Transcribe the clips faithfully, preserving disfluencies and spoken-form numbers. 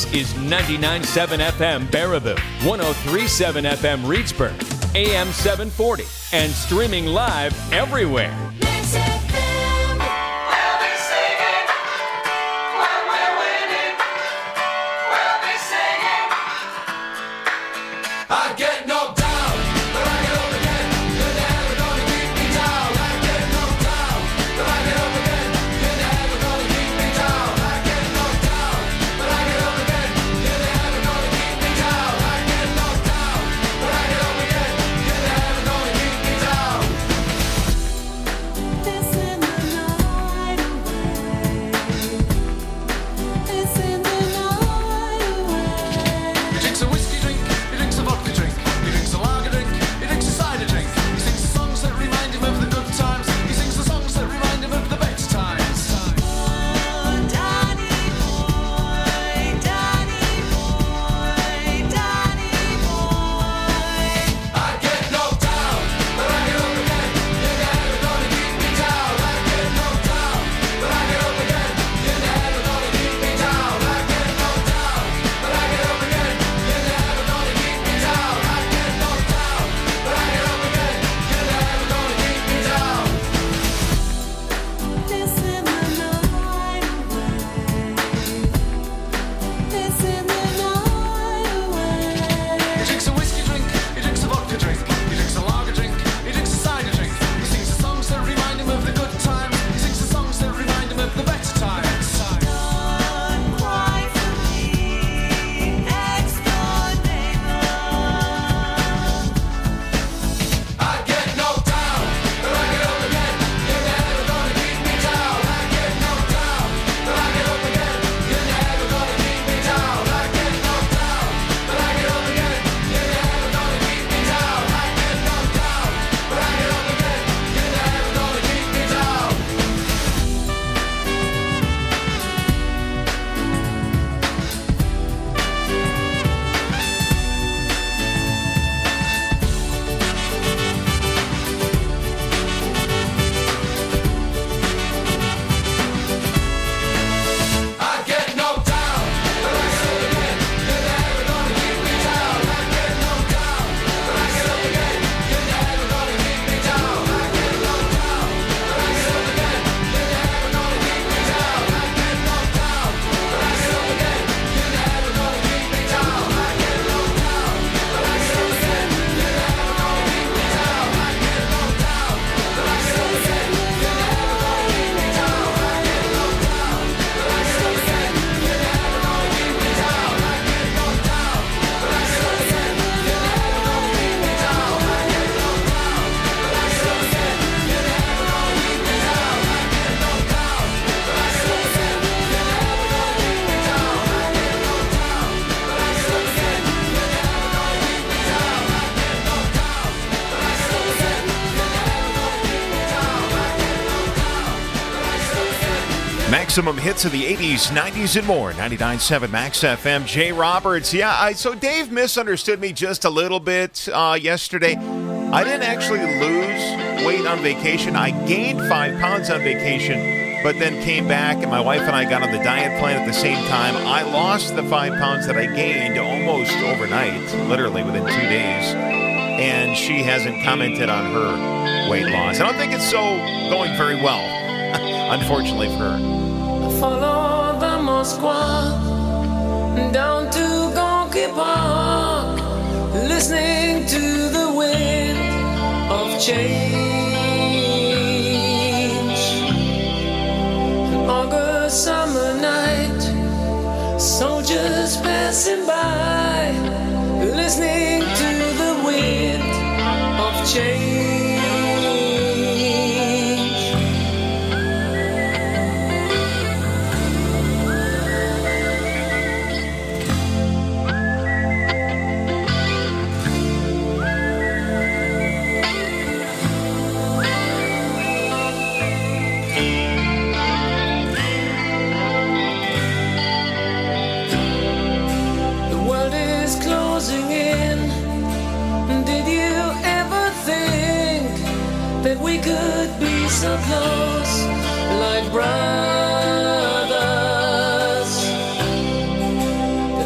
This is ninety-nine point seven F M Baraboo, one oh three point seven F M Reedsburg, A M seven forty, and streaming live everywhere. Maximum hits of the eighties, nineties, and more. ninety-nine point seven Max F M. Jay Roberts. Yeah, I, so Dave misunderstood me just a little bit uh, yesterday. I didn't actually lose weight on vacation. I gained five pounds on vacation, but then came back, and my wife and I got on the diet plan at the same time. I lost the five pounds that I gained almost overnight, literally within two days. And she hasn't commented on her weight loss. I don't think it's so going very well, unfortunately for her. Follow the Moskva down to Gonky Park, listening to the wind of change. An August summer night, soldiers passing by, listening to the wind of change. We could be so close, like brothers.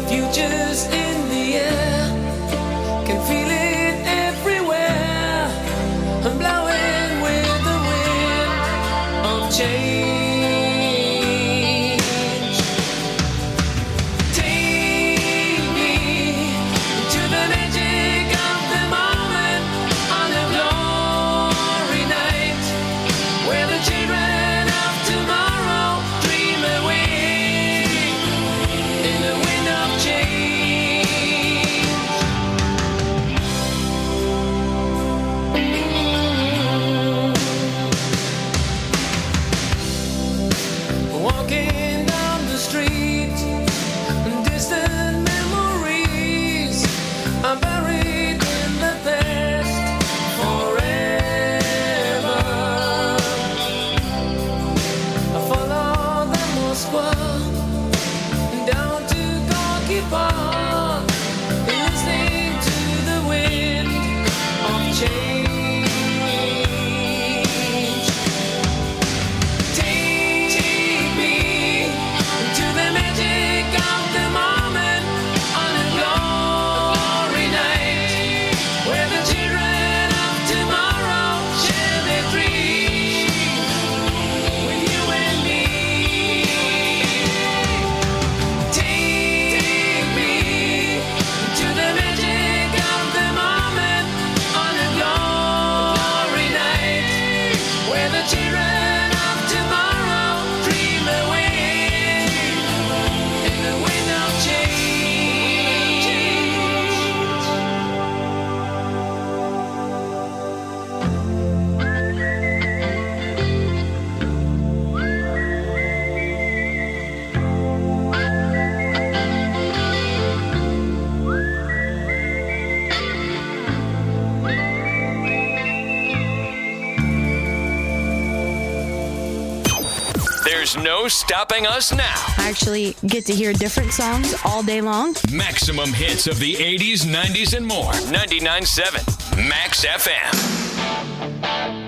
There's no stopping us now. I actually get to hear different songs all day long. Maximum hits of the eighties, nineties, and more. ninety-nine point seven Max F M.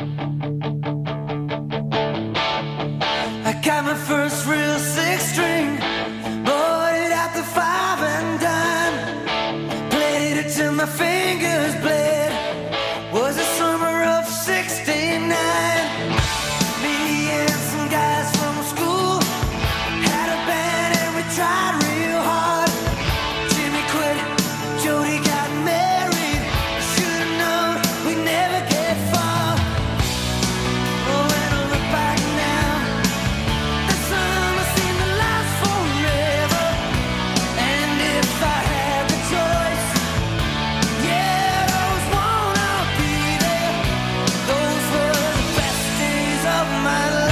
I got my first real six string, bought it at the five and dime, played it till my fingers bled. Was the summer of sixty-nine. Me and some guys from school had a band and we tried real hard. Jimmy quit, Jody got married. Should've known we'd never get far. Oh, when I look back now, the summer seemed to last forever. And if I had the choice, yeah, I always wanna be there. Those were the best days of my life.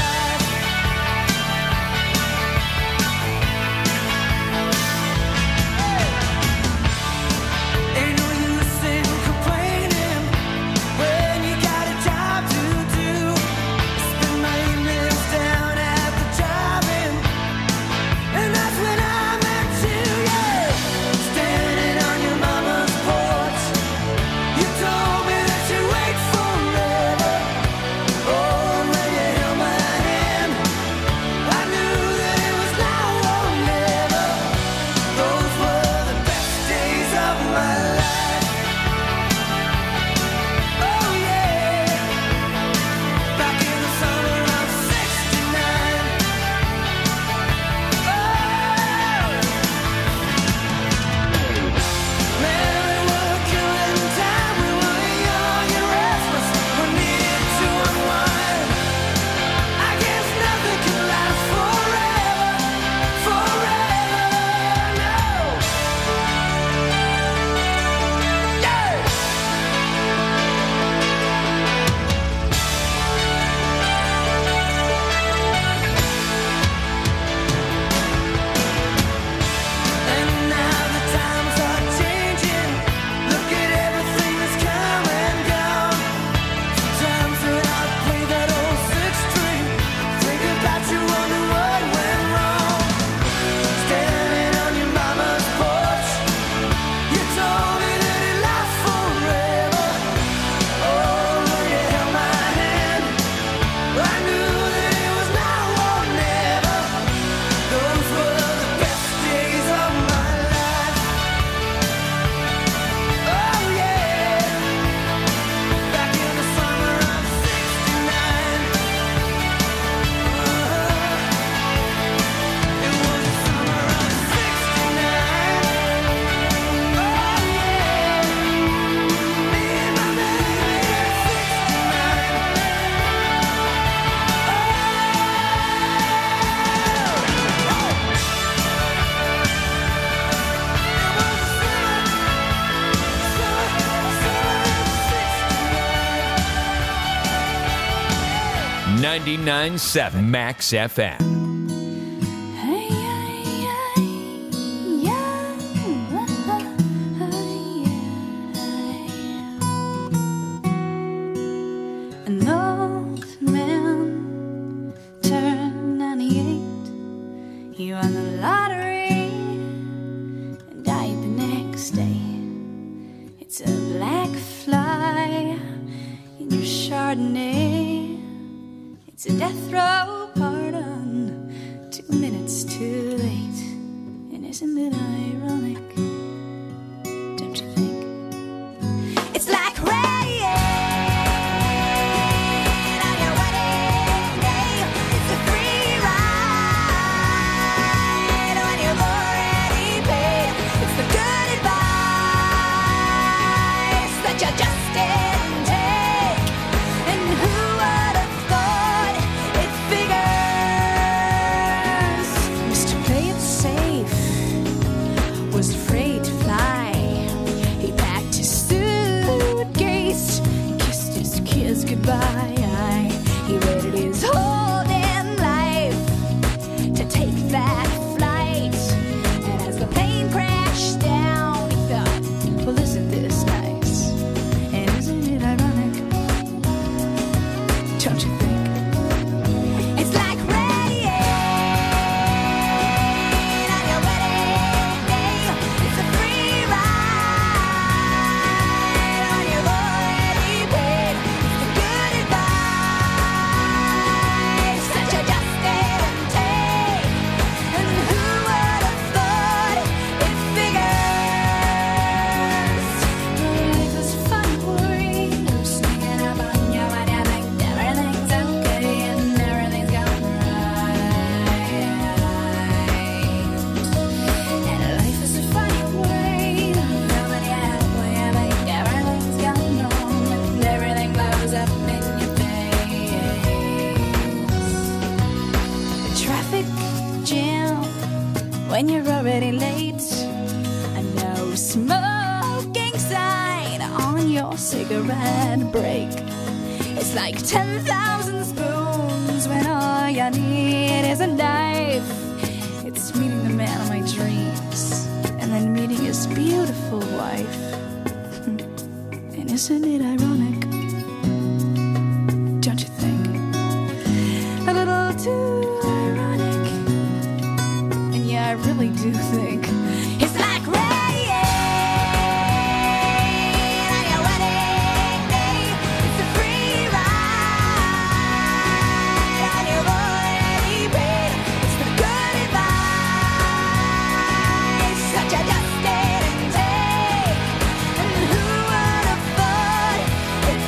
Ain't no use in complaining when you got a job to do. Spend my evenings down at the drive-in, and that's when I met you, yeah. Standing on your mama's porch, you told me that you'd wait forever. Oh, when you held my hand, I knew that it was now or never. Those were the best days of my life. Oh yeah, back in the summer of sixty-nine. Oh, man, we were killing time. We were young and restless. We needed to unwind. I guess nothing can last forever, forever, no. Yeah. And now the times are changing. Look at everything that's come and gone. Sometimes when I play that old six string, think about you, wonder what went wrong. Standing on your mama's porch, you told me that it lasts forever. Oh, when you held my hand, I knew that it was now or never. Those were the best days of my life. Oh yeah, back in the summer of sixty-nine. It was the summer of sixty-nine. Oh yeah, me and my baby at ninety-nine point seven Max F M. An old man turned ninety-eight. He won the lottery and died the next day. It's a black fly in your Chardonnay. It's a death row pardon, two minutes too late. And isn't it ironic? Don't you think? It's like rain on your wedding day. It's a free ride when you've already paid. It's the good advice that you just didn't take. And who would have thought it figures? Mister Play It Safe was afraid to fly. He the smoking sign on your cigarette break. It's like ten thousand spoons when all you need is a knife. It's meeting the man of my dreams and then meeting his beautiful wife. And isn't it ironic? Don't you think? A little too ironic. And yeah, I really do think it's like rain on your wedding day. It's a free ride on your already paid. It's the good advice that you just didn't take. And who would have thought it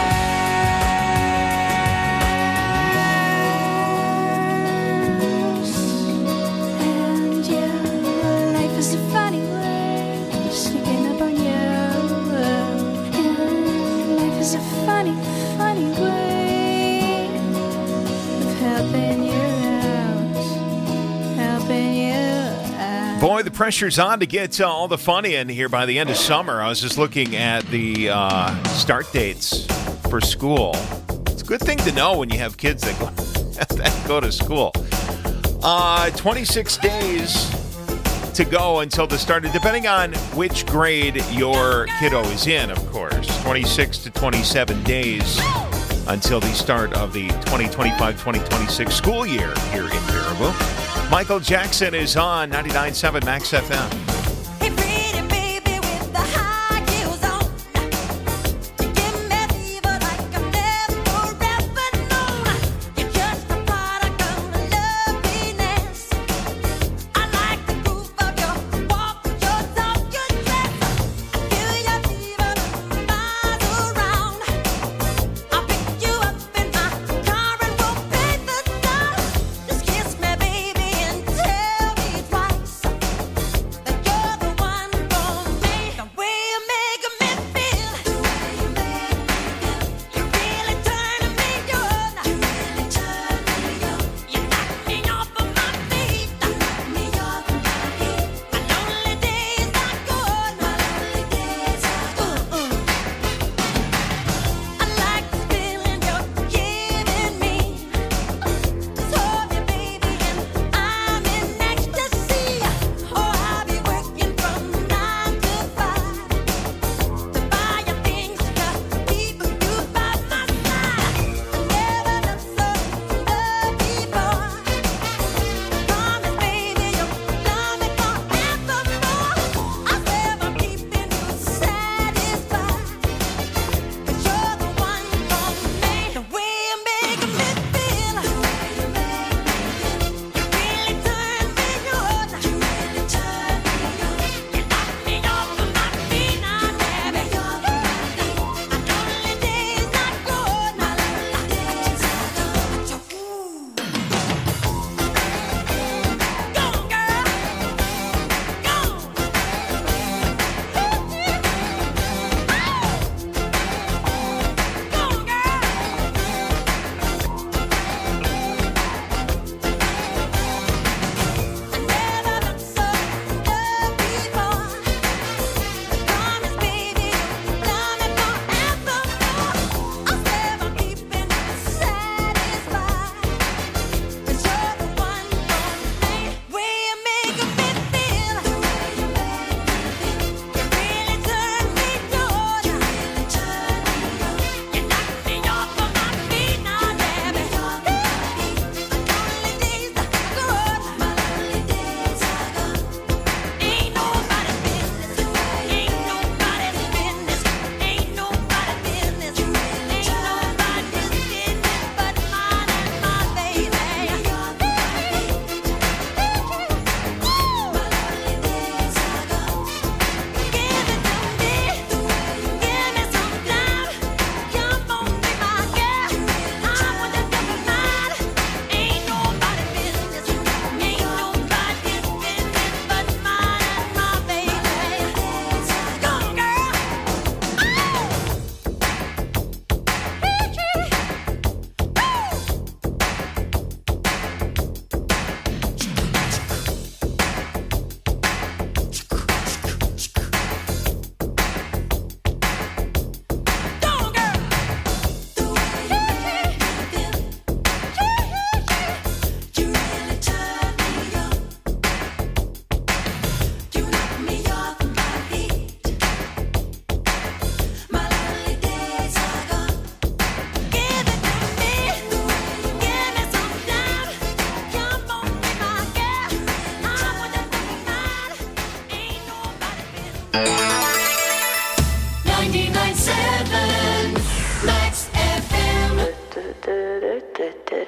figures? And yeah, life is a funny way sneaking up on you. And life is a funny, funny way of helping you out, helping you out. Boy, the pressure's on to get uh, all the fun in here by the end of summer. I was just looking at the uh, start dates for school. It's a good thing to know when you have kids that go, that go to school. Uh, twenty-six days to go until the start, depending on which grade your kiddo is in, of course. twenty-six to twenty-seven days until the start of the twenty twenty-five twenty twenty-six school year here in Baraboo. Michael Jackson is on ninety-nine point seven Max F M. Hey, pretty baby with the high heels on, you give me fever like I've never ever known. You're just a product of my loveliness. I like the groove of your walk, your talk, your dress. I feel your fever miles around. I'll pick you up in my car and we'll paint the town. Just kiss me, baby, and tell me twice that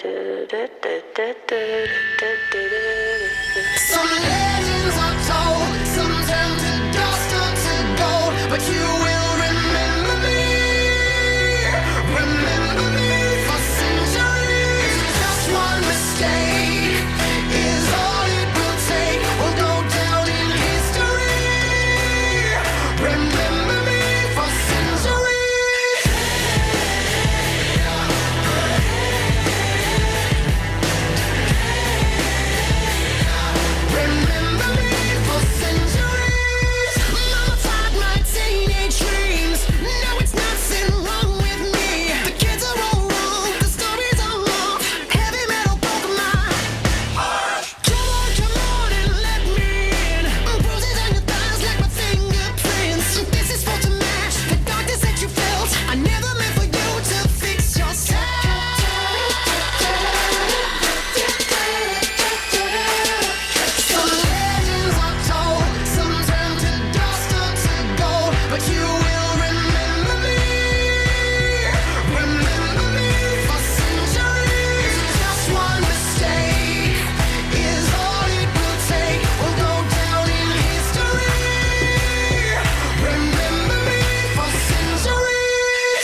Some legends are told, some turn to dust or to gold, but you will remember me, remember me for centuries. Just one mistake is all it will take. We'll go down in history. Remember me for centuries. Remember me for centuries. Mama taught my teenage dreams. No, it's nothing wrong with me. The kids are all wrong, the stories are wrong. Heavy metal broke my heart. Come on, come on and let me in. Bruises on your thighs like my fingerprints. This is for to match the darkness that you felt. I never meant for you to fix yourself. Some legends are told, some turn to dust or to gold, but you will remember me, remember me for centuries. Just one mistake is all it will take. We'll go down in history. Remember me for centuries.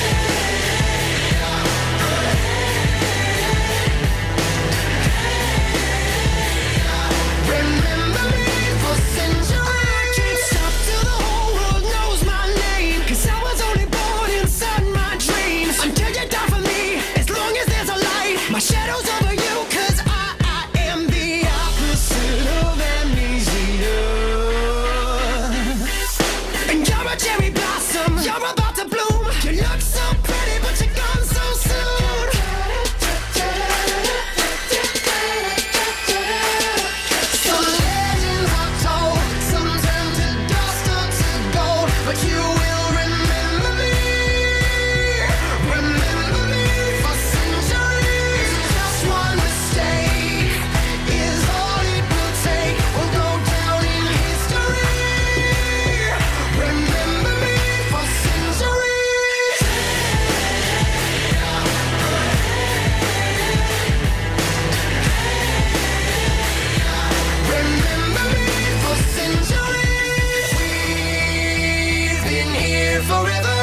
Remember me for centuries. I can't stop till the whole world knows my name, 'cause I was only born inside my dreams. Until you die for me, as long as there's a light, my shadow's over you, 'cause I, I am the opposite of amnesia. And you're a cherry blossom, you're about to bloom. You look so pretty, but you're gone so soon. Some legends are told, some turn to dust or to gold, but you will remember me, remember me for centuries. Just one mistake is all it will take. We'll go down in history. Remember me for centuries. Remember me for centuries. We've been here forever,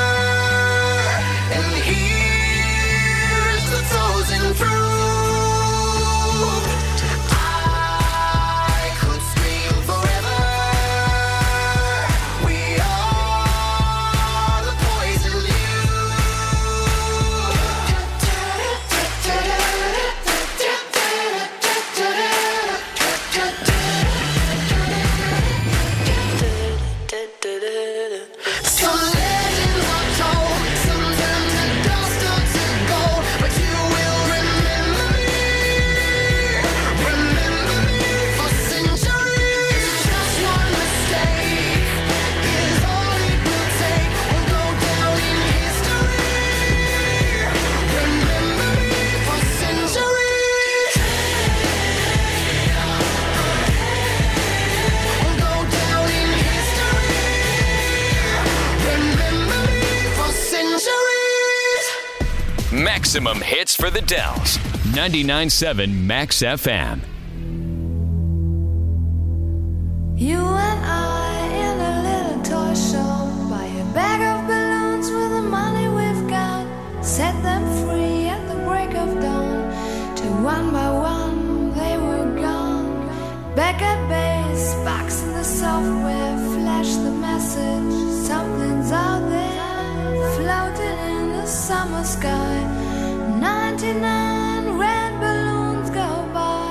and here's the chosen fruit. I could scream forever. We are the poison Some legends are told, some turn to dust or to gold, but you will remember me, remember me for centuries. Just one mistake is all it will take. We'll go down in history. Remember me for centuries. We'll go down in history. Remember me for centuries. Maximum hits for the Dells. ninety-nine point seven Max F M. You and I in a little toy shop, buy a bag of balloons with the money we've got, set them free at the break of dawn, till one by one they were gone. Back at base, box in the software, flash the message, something's out there, floating in the summer sky. ninety-nine red balloons go by.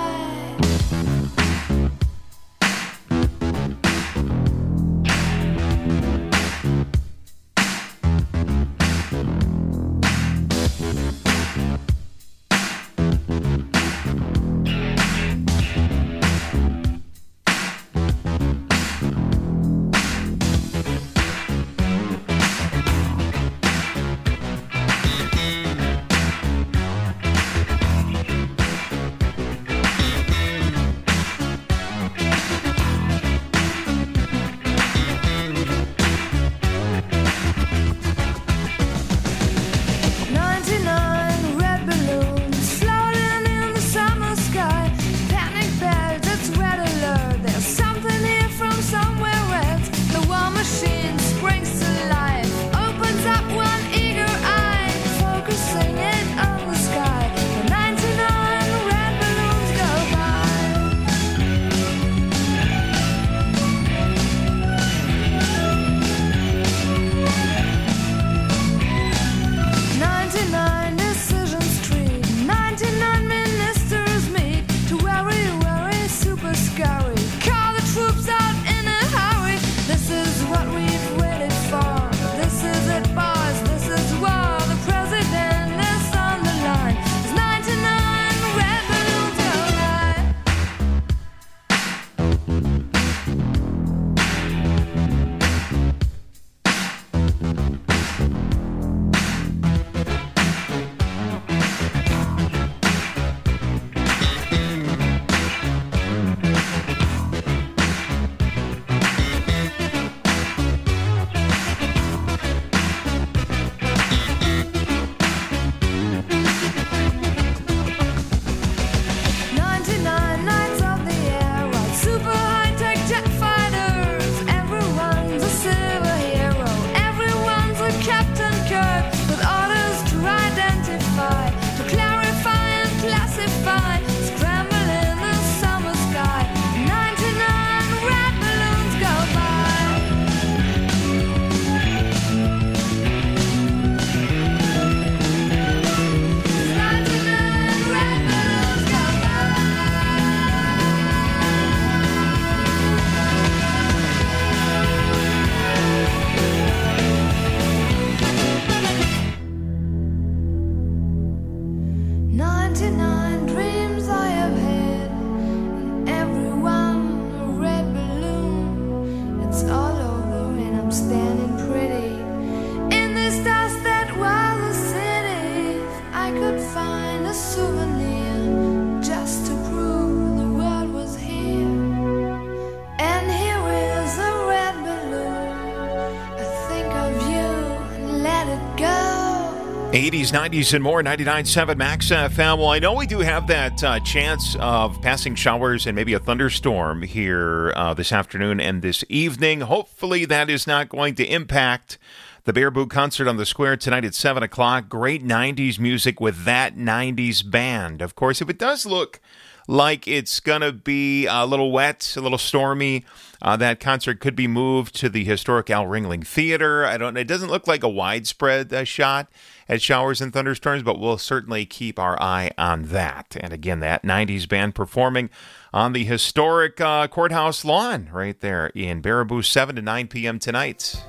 I'm standing pretty in this dust that was a city. If I could find a souvenir just to prove the world was here. And here is a red balloon. I think of you and let it go. eighties, nineties, and more, ninety-nine point seven Max F M. Well, I know we do have that uh, chance of passing showers and maybe a thunderstorm here uh, this afternoon and this evening. Hopefully that is not going to impact the Baraboo concert on the Square tonight at seven o'clock. Great nineties music with that nineties band. Of course, if it does look like it's going to be a little wet, a little stormy, uh, that concert could be moved to the historic Al Ringling Theater. I don't. It doesn't look like a widespread uh, shot at showers and thunderstorms, but we'll certainly keep our eye on that. And again, that nineties band performing on the historic uh, courthouse lawn right there in Baraboo, seven to nine p.m. tonight.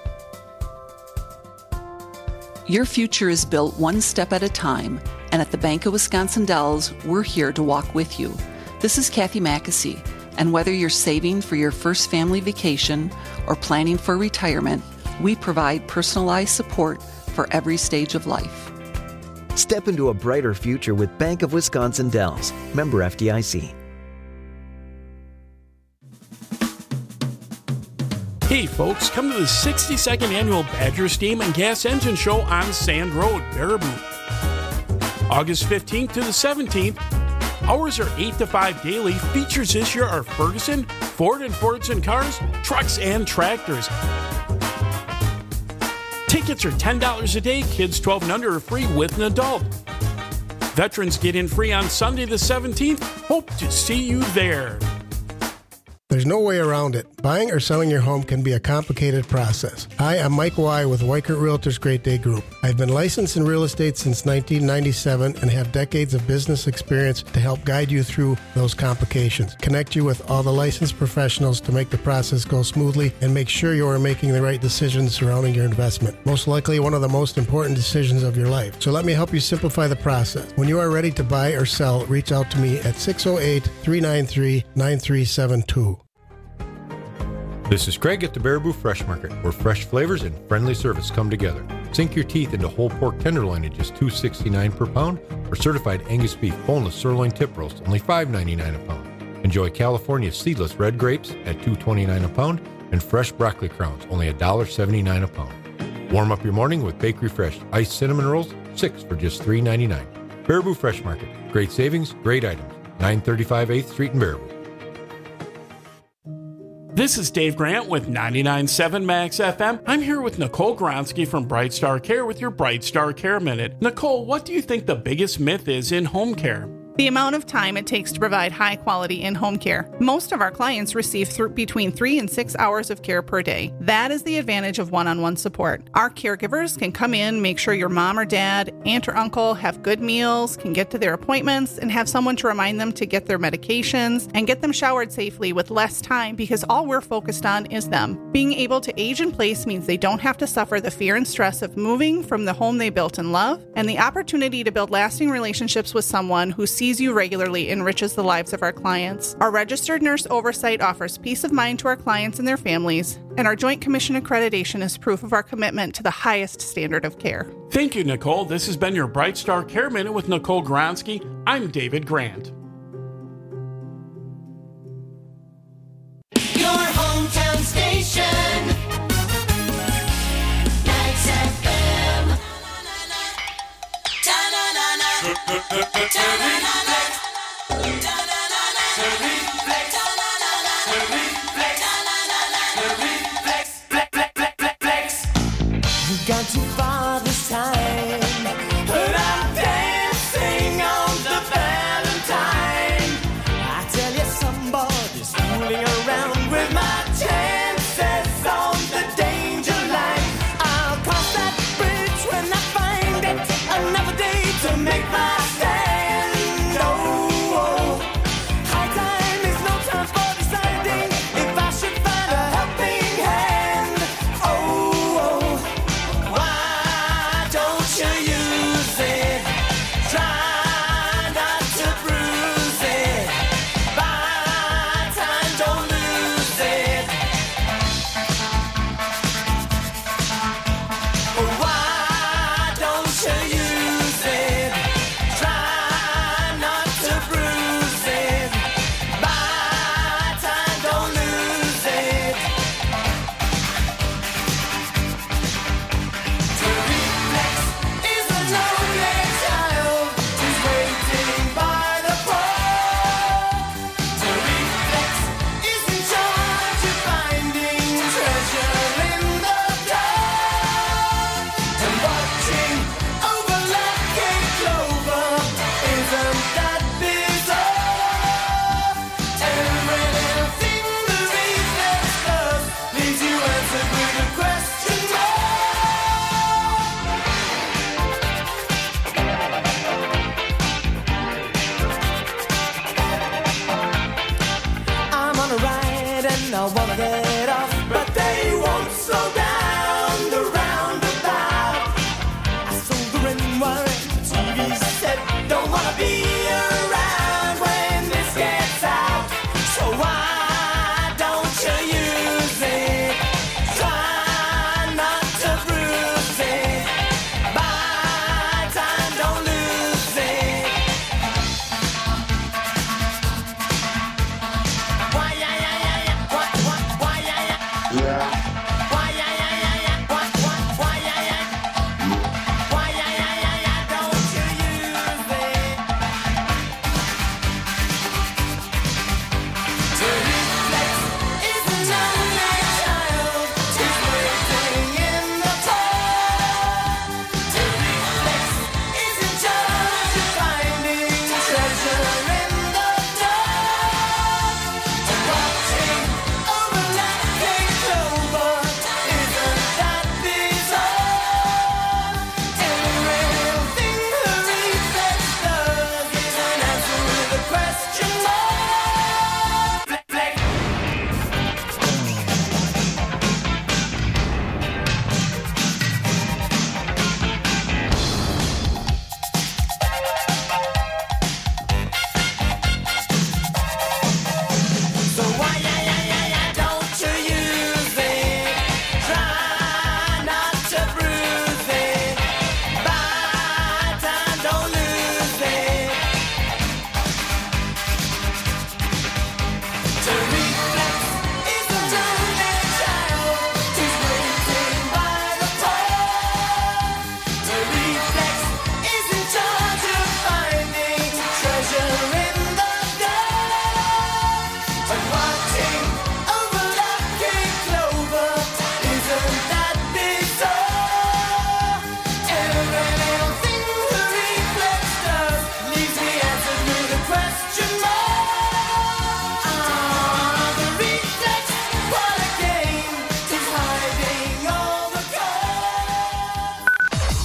Your future is built one step at a time, and at the Bank of Wisconsin Dells, we're here to walk with you. This is Kathy Mackesy, and whether you're saving for your first family vacation or planning for retirement, we provide personalized support for every stage of life. Step into a brighter future with Bank of Wisconsin Dells. Member F D I C. Hey folks, come to the sixty-second annual Badger Steam and Gas Engine Show on Sand Road, Baraboo. August fifteenth to the seventeenth. Hours are eight to five daily. Features this year are Ferguson, Ford and Fordson cars, trucks, and tractors. Tickets are ten dollars a day. Kids twelve and under are free with an adult. Veterans get in free on Sunday the seventeenth. Hope to see you there. There's no way around it. Buying or selling your home can be a complicated process. Hi, I'm Mike Y. with Weichert Realtors Great Day Group. I've been licensed in real estate since nineteen ninety-seven and have decades of business experience to help guide you through those complications, connect you with all the licensed professionals to make the process go smoothly, and make sure you are making the right decisions surrounding your investment. Most likely one of the most important decisions of your life. So let me help you simplify the process. When you are ready to buy or sell, reach out to me at six oh eight, three nine three, nine three seven two. This is Craig at the Baraboo Fresh Market, where fresh flavors and friendly service come together. Sink your teeth into whole pork tenderloin at just two dollars and sixty-nine cents per pound, or certified Angus beef boneless sirloin tip roast, only five dollars and ninety-nine cents a pound. Enjoy California seedless red grapes at two dollars and twenty-nine cents a pound, and fresh broccoli crowns, only one dollar and seventy-nine cents a pound. Warm up your morning with Bakery Fresh iced cinnamon rolls, six for just three dollars and ninety-nine cents. Baraboo Fresh Market, great savings, great items. nine thirty-five eighth Street in Baraboo. This is Dave Grant with ninety-nine point seven Max F M. I'm here with Nicole Gronsky from Bright Star Care with your Bright Star Care Minute. Nicole, what do you think the biggest myth is in home care? The amount of time it takes to provide high quality in-home care. Most of our clients receive th- between three and six hours of care per day. That is the advantage of one-on-one support. Our caregivers can come in, make sure your mom or dad, aunt or uncle have good meals, can get to their appointments, and have someone to remind them to get their medications and get them showered safely with less time, because all we're focused on is them. Being able to age in place means they don't have to suffer the fear and stress of moving from the home they built and love, and the opportunity to build lasting relationships with someone who sees sees you regularly enriches the lives of our clients. Our registered nurse oversight offers peace of mind to our clients and their families, and our Joint Commission accreditation is proof of our commitment to the highest standard of care. Thank you, Nicole. This has been your Bright Star Care Minute with Nicole Gronsky. I'm David Grant. Your hometown station, Max F M. You got too far this time, but I'm dancing on the Valentine.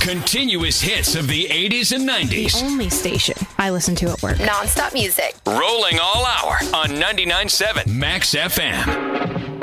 Continuous hits of the eighties and nineties. The only station I listen to at work. Non-stop music. Rolling all hour on ninety-nine point seven Max F M.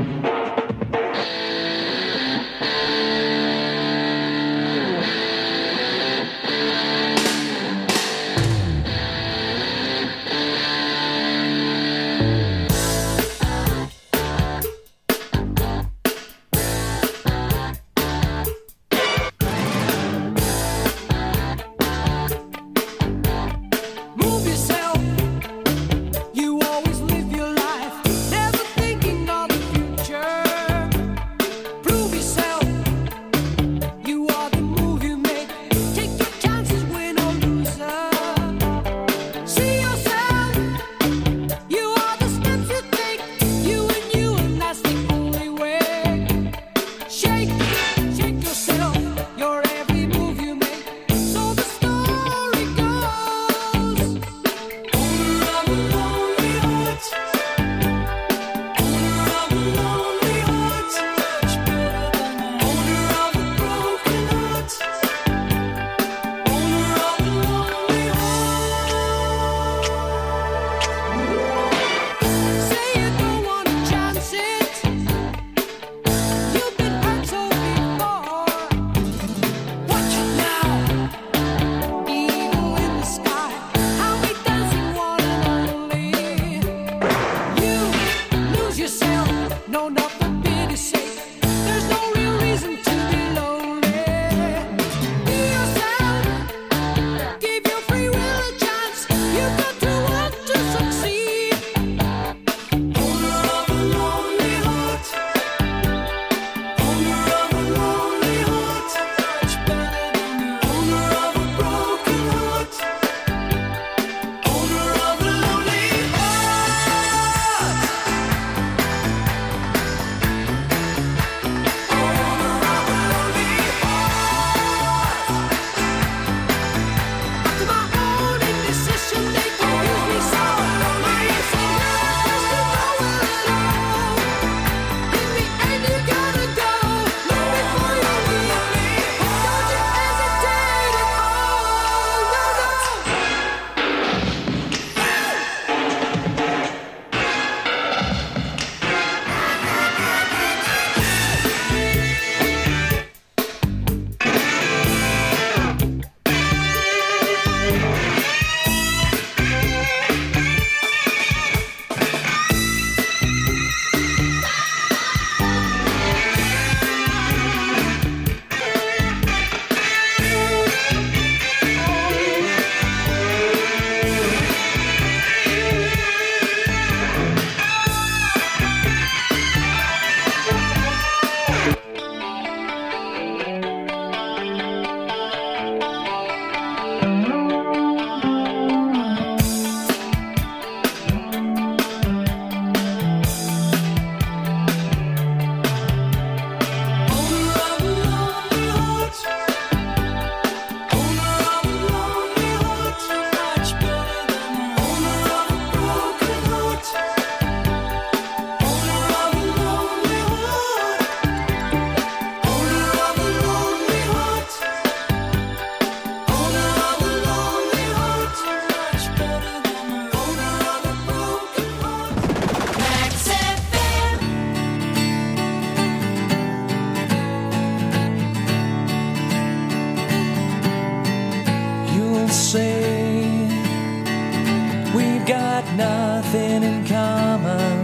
nothing in common,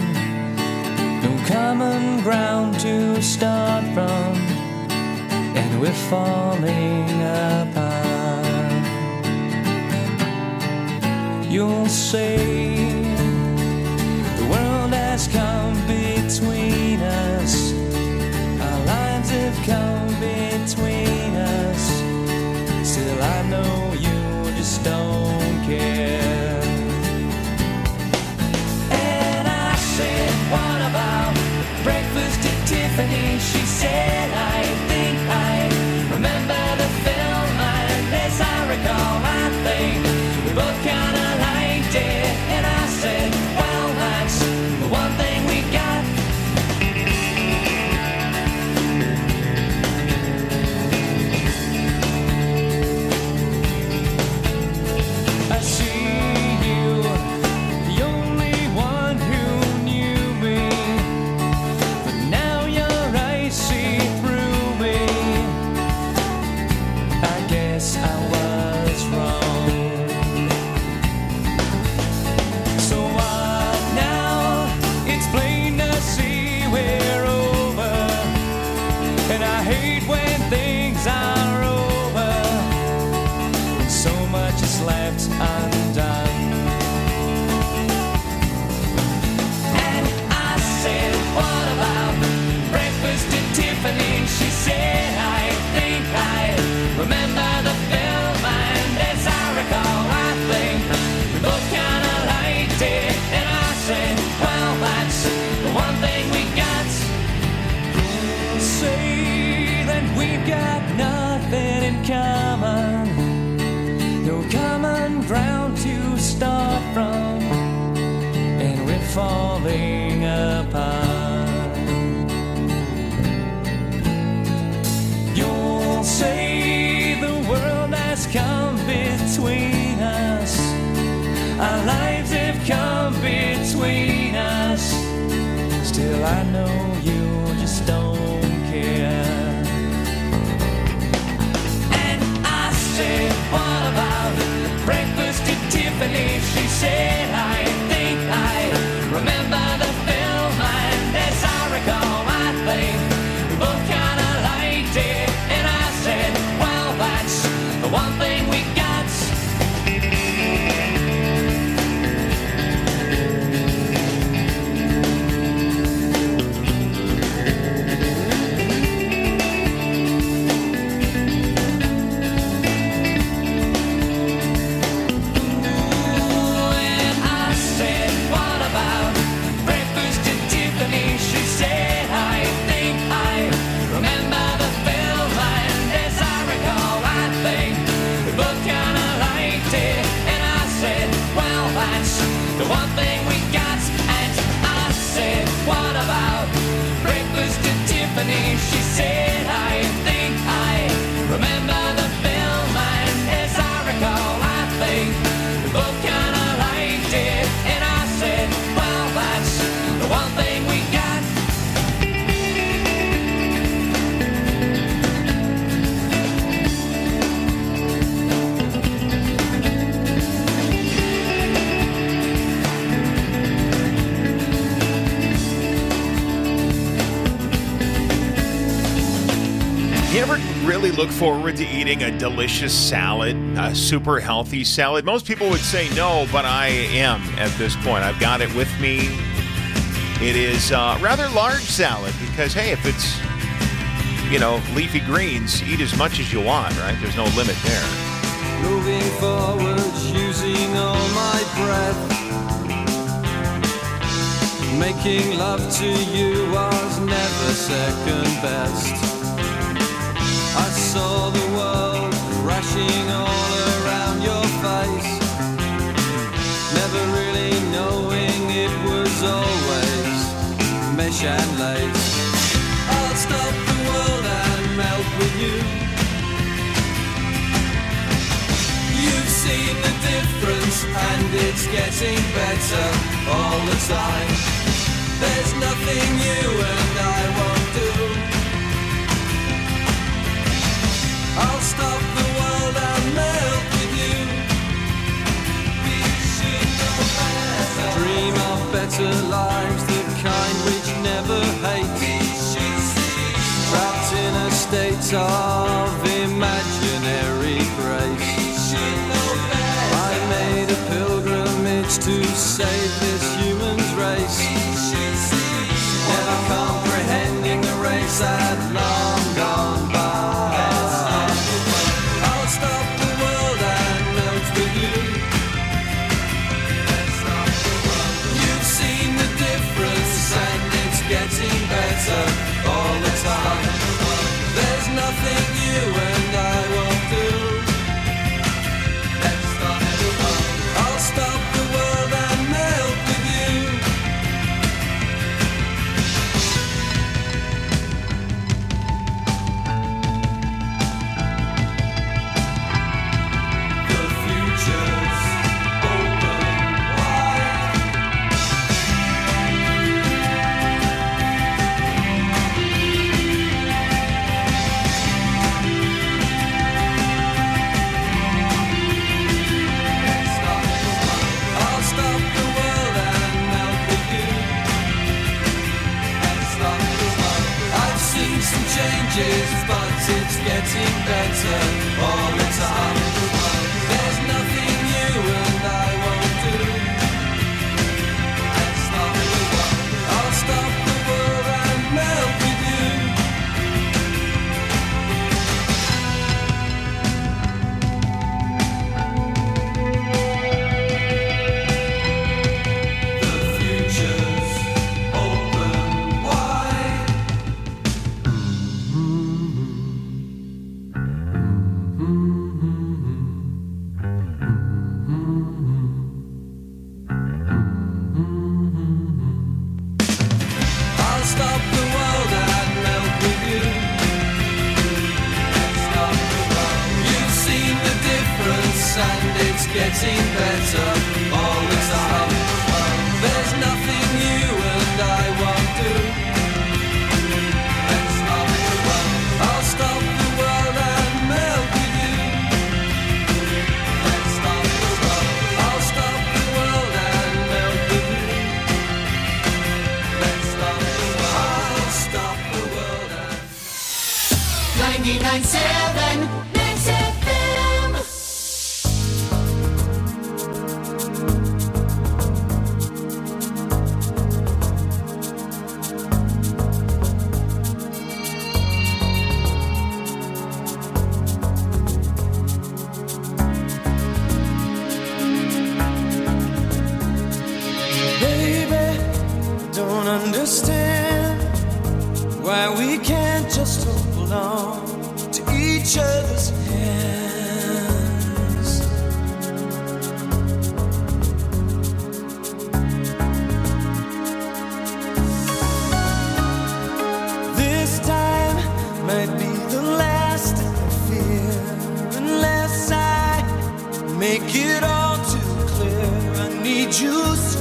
no common ground to start from, and we're falling apart. You'll say the world has come between us, our lines have come between us, still I know you just don't care. And I said, what about breakfast at Tiffany? She said, I think I remember the film, and as I recall, I think we both kind of liked it. And I said, well, that's the one thing we got. And I hate when things are over, and so much is left undone. And I said, what about breakfast at Tiffany? She said, I think I remember the film, and as I recall, I think we both kind of liked it. And I said, well, that's the one thing we got. Say that we've got nothing in common, no common ground to start from, and we're falling apart. You'll say the world has come between us, our lives have come between us. Still I know you just don't care. And I said, what about breakfast at Tiffany? She said, I think I remember the film, and as I recall, I think we both kind of liked it. And I said, well, that's the one thing we got. The one thing we got. And I said, what about breakfast at Tiffany? She said, I think I remember the film, and as I recall, I think we both kind of liked it. And I said, well, that's the one thing we got. You ever really look forward to eating a delicious salad, a super healthy salad? Most people would say no, but I am at this point. I've got it with me. It is a rather large salad because, hey, if it's, you know, leafy greens, eat as much as you want, right? There's no limit there. Moving forward, using all my breath. Making love to you was never second best. I saw the world crashing all around your face, never really knowing it was always mesh and lace. I'll stop the world and melt with you. You've seen the difference and it's getting better all the time. There's nothing you and I won't do. I'll stop the world and melt with you. We should know better. Dream of better lives, the kind which never hate. We should see. Trapped in a state of imaginary grace. We should know better. I made a pilgrimage to save this human's race. We should see. Never comprehending the race had long gone by. Getting better all the time. There's nothing you and I won't do. Let's stop the world. I'll stop the world and melt with you. this, but it's getting better all the time. There's nothing you and I won't do. Let's stop the world. I'll stop the world and melt with you. The future's open wide. I'll stop the world and melt with you. Let's stop the world. You've seen the difference and it's getting better all the time. There's nothing you and I won't do. Let's stop the world. I'll stop the world and melt with you. Let's stop the world. I'll stop the world and melt with you. Let's stop the world. I'll stop the world and ninety-nine point seven Mix F M. Baby, don't understand why we can't just hold on to each other's hands. This time might be the last I fear, unless I make it all too clear. I need you so.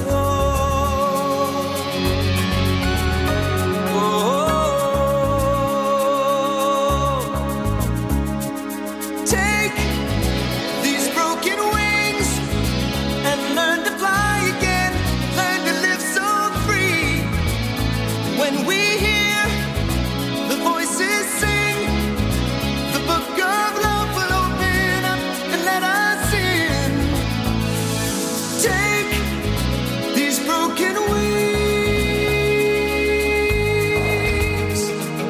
Take these broken wings and learn to fly again. Learn to live so free. When we hear the voices sing, the book of love will open up and let us in. Take these broken wings.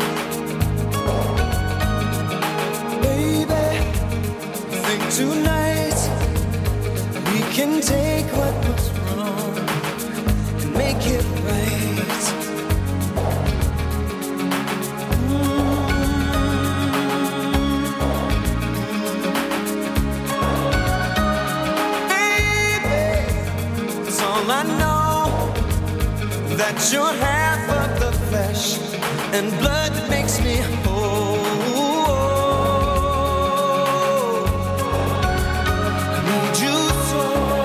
Baby, think tonight we can take what was wrong and make it right. Baby, it's all I know, that you're half of the flesh and blood that makes me whole. I need you so.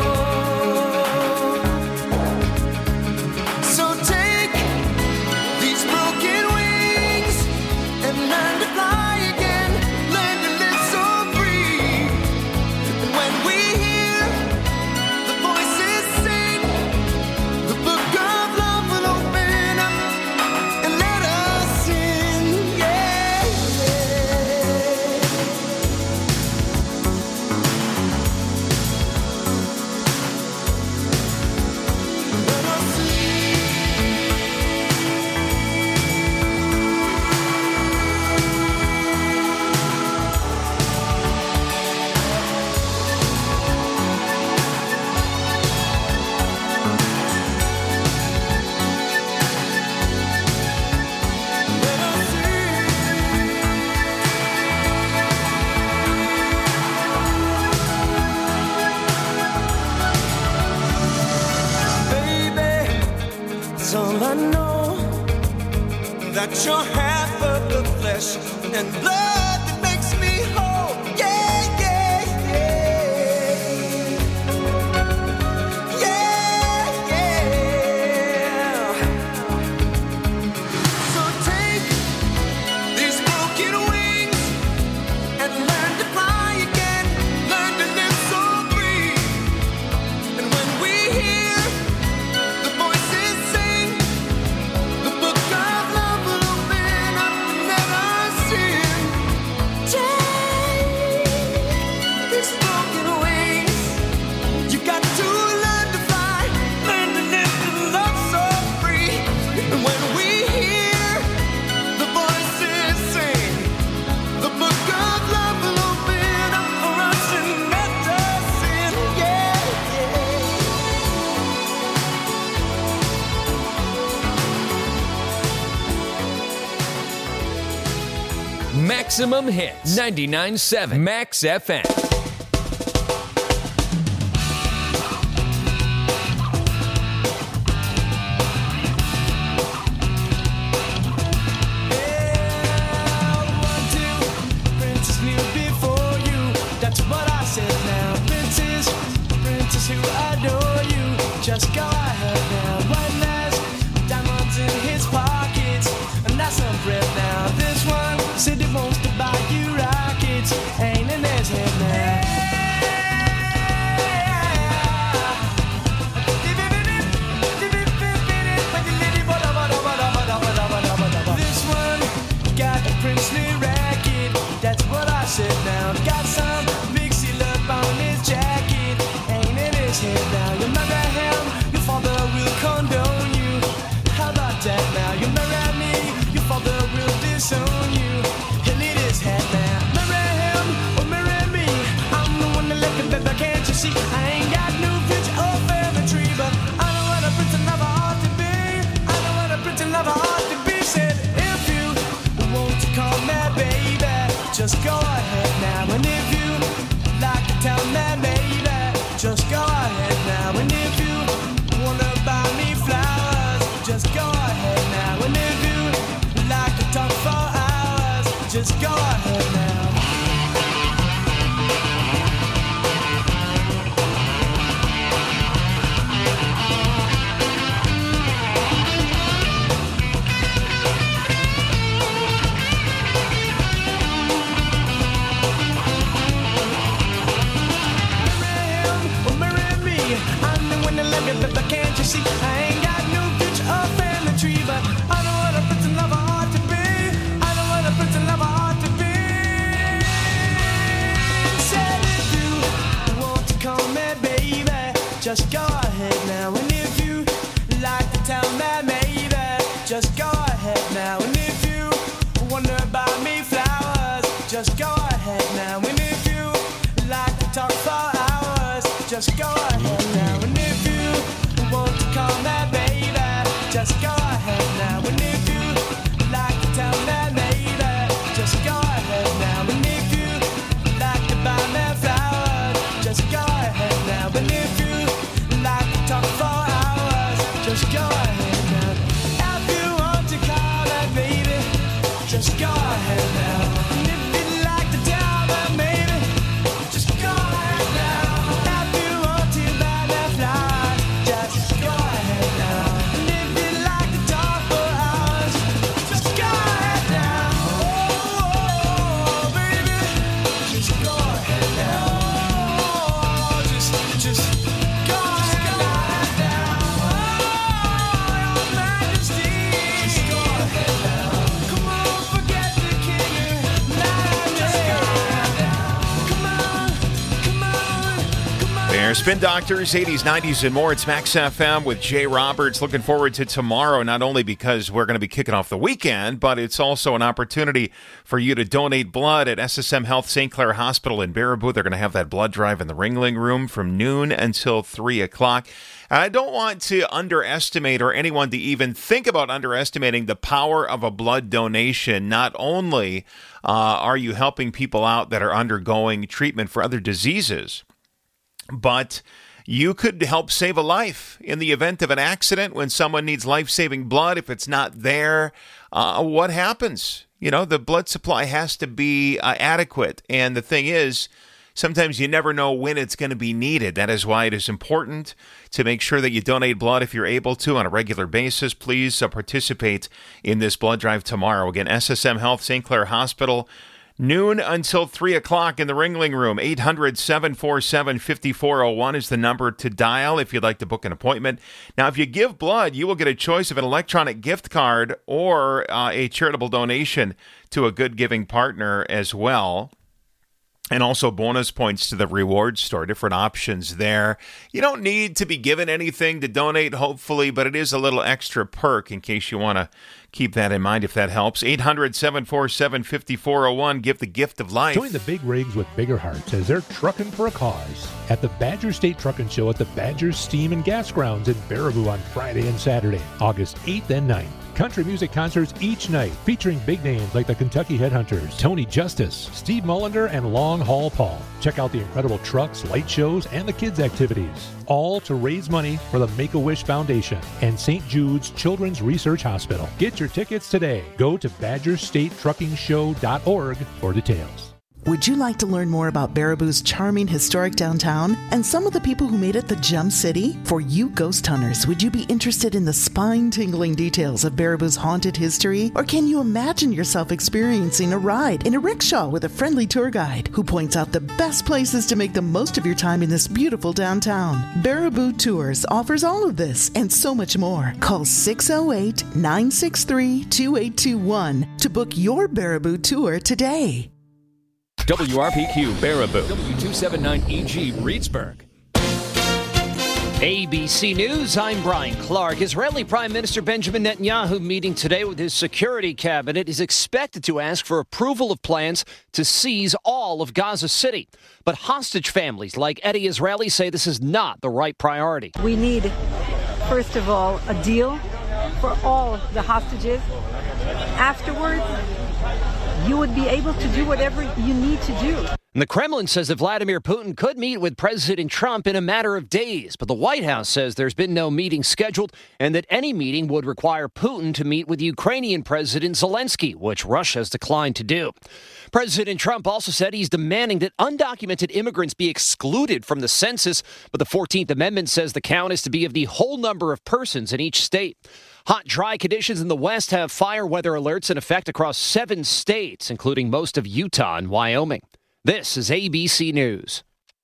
So take these broken wings and learn to fly again. Learn to live so free. And when we hear the voices sing, the book of love will open up and let us in. Yeah, let us baby, it's all I know, that you're half of the flesh and blood that makes me whole. Yeah, yeah, yeah. Yeah, yeah. So take these broken wings and learn to fly again. Learn to live so free. And when we hear the voices sing, the book of love will open up and let us in. Maximum Hits. ninety-nine point seven Max F M. Princess knew before you. That's what I said now. Princess, princess who adore you. Just go ahead now. One last diamonds in his pockets, and that's some breath now. This one said he wants to buy you rockets. Ain't in his head now. This one got a princely racket. That's what I said now. Got some big seal up on his jacket. Ain't in his head now. You marry him, your father will condone you. How about that now? You marry me, your father will disown you. He'll eat his head now. Marry him or marry me. I'm the one that left him, baby, can't you see? I ain't got no rich or family tree, but I know what a prince and lover ought to be. I know what a prince and lover ought to be. Said if you want to call me baby, just go ahead now. And if you like to tell me baby, just go ahead now. And if you wanna buy me flowers, just go ahead now. And if you like to talk for hours, just go ahead now. Can't you see? I ain't got no bitch or family tree, but I know what a prince and lover ought to be. I know what a prince and lover ought to be. Said if you want to call me baby, just go ahead now. And if you like to tell me maybe, just go ahead now. And if you wanna buy me flowers, just go ahead now. And if you like to talk for hours, just go ahead now. And if you want to call me baby, just go ahead now. And if you like to tell me maybe, just go ahead now. And if you like to buy me flowers, just go ahead now. And if you like to talk for hours, just go ahead now. If you want to call me baby, just go ahead now. And if you like to tell me maybe, just go ahead now. If you want to buy me flowers, just go ahead now. And if you like to talk for hours, just go ahead now. Oh, baby, just go ahead now. Oh, just, just go ahead now. Oh, your majesty, just go ahead now. Come on, forget the king. Just go ahead now. Come on, come on, come on. There, Spin Doctors, eighties, nineties, and more. It's Max F M with Jay Roberts. Looking forward to tomorrow, not only because we're going to be kicking off the weekend, but it's also an opportunity for you to donate blood at S S M Health Saint Clair Hospital in Baraboo. They're going to have that blood drive in the Ringling Room from noon until three o'clock. I don't want to underestimate or anyone to even think about underestimating the power of a blood donation. Not only uh, are you helping people out that are undergoing treatment for other diseases, but you could help save a life in the event of an accident when someone needs life-saving blood. If it's not there, uh, what happens? You know, the blood supply has to be uh, adequate. And the thing is, sometimes you never know when it's going to be needed. That is why it is important to make sure that you donate blood if you're able to on a regular basis. Please uh, participate in this blood drive tomorrow. Again, S S M Health Saint Clair Hospital, noon until three o'clock in the Ringling Room. eight hundred, seven four seven, five four zero one is the number to dial if you'd like to book an appointment. Now, if you give blood, you will get a choice of an electronic gift card or uh, a charitable donation to a good giving partner as well. And also bonus points to the reward store, different options there. You don't need to be given anything to donate, hopefully, but it is a little extra perk in case you want to keep that in mind if that helps. eight hundred, seven four seven, five four zero one. Give the gift of life. Join the big rigs with bigger hearts as they're trucking for a cause at the Badger State Truckin' Show at the Badger Steam and Gas Grounds in Baraboo on Friday and Saturday, August eighth and ninth. country music concerts each night featuring big names like the Kentucky Headhunters, Tony Justice, Steve Mullender, and Long Haul Paul. Check out the incredible trucks, light shows, and the kids' activities. All to raise money for the Make-A-Wish Foundation and Saint Jude's Children's Research Hospital. Get your tickets today. Go to badger state trucking show dot org for details. Would you like to learn more about Baraboo's charming historic downtown and some of the people who made it the Gem City? For you ghost hunters, would you be interested in the spine-tingling details of Baraboo's haunted history? Or can you imagine yourself experiencing a ride in a rickshaw with a friendly tour guide who points out the best places to make the most of your time in this beautiful downtown? Baraboo Tours offers all of this and so much more. Call six oh eight, nine six three, two eight two one to book your Baraboo tour today. W R P Q Baraboo, W two seventy-nine E G Reedsburg. A B C News, I'm Brian Clark. Israeli Prime Minister Benjamin Netanyahu meeting today with his security cabinet is expected to ask for approval of plans to seize all of Gaza City. But hostage families like Eddie Israeli say this is not the right priority. We need, first of all, a deal for all the hostages. Afterwards, you would be able to do whatever you need to do. And the Kremlin says that Vladimir Putin could meet with President Trump in a matter of days, but the White House says there's been no meeting scheduled and that any meeting would require Putin to meet with Ukrainian President Zelensky, which Russia has declined to do. President Trump also said he's demanding that undocumented immigrants be excluded from the census, but the fourteenth Amendment says the count is to be of the whole number of persons in each state. Hot, dry conditions in the West have fire weather alerts in effect across seven states, including most of Utah and Wyoming. This is A B C News.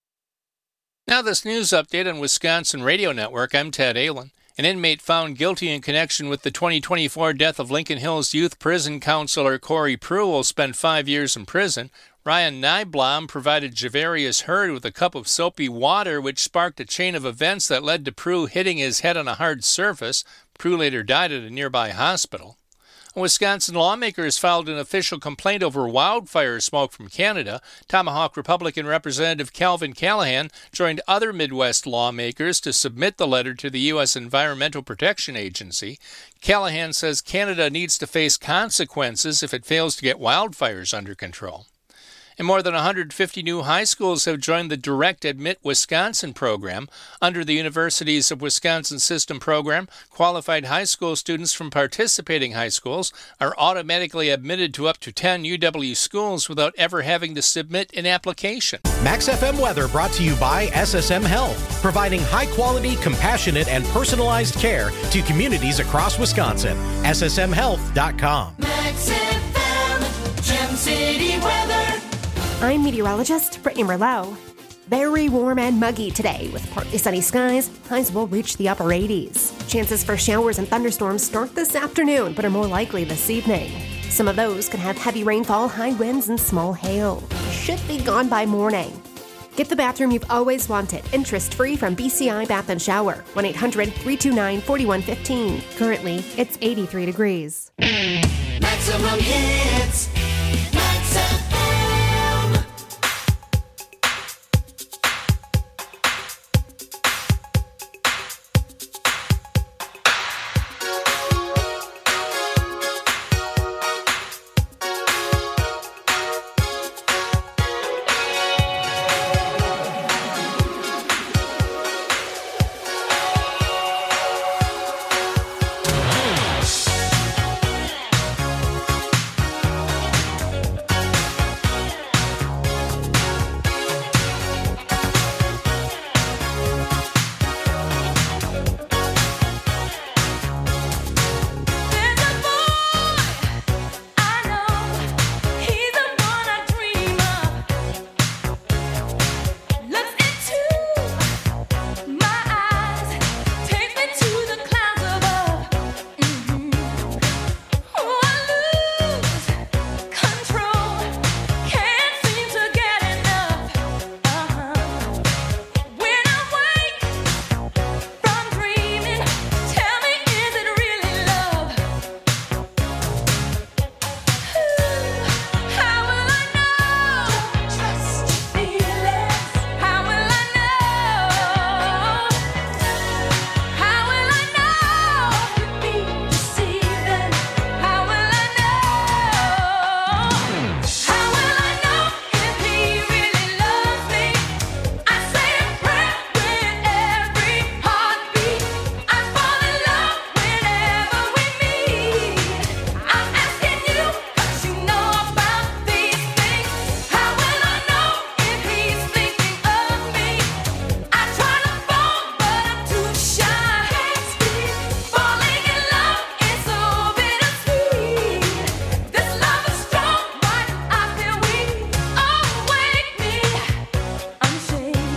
Now this news update on Wisconsin Radio Network. I'm Ted Allen. An inmate found guilty in connection with the twenty twenty-four death of Lincoln Hills Youth Prison Counselor Corey Prue will spend five years in prison. Ryan Nyblom provided Javarius Hurd with a cup of soapy water, which sparked a chain of events that led to Prue hitting his head on a hard surface. Prue later died at a nearby hospital. A Wisconsin lawmaker has filed an official complaint over wildfire smoke from Canada. Tomahawk Republican Representative Calvin Callahan joined other Midwest lawmakers to submit the letter to the U S Environmental Protection Agency. Callahan says Canada needs to face consequences if it fails to get wildfires under control. And more than one hundred fifty new high schools have joined the Direct Admit Wisconsin program. Under the Universities of Wisconsin System program, qualified high school students from participating high schools are automatically admitted to up to ten U W schools without ever having to submit an application. Max F M weather brought to you by S S M Health, providing high-quality, compassionate, and personalized care to communities across Wisconsin. S S M health dot com. Max F M, Gem City weather. I'm meteorologist Brittany Merlot. Very warm and muggy today with partly sunny skies. Highs will reach the upper eighties. Chances for showers and thunderstorms start this afternoon, but are more likely this evening. Some of those could have heavy rainfall, high winds, and small hail. Should be gone by morning. Get the bathroom you've always wanted, interest-free from B C I Bath and Shower. one eight hundred, three two nine, four one one five. Currently, it's eighty-three degrees. Maximum hits.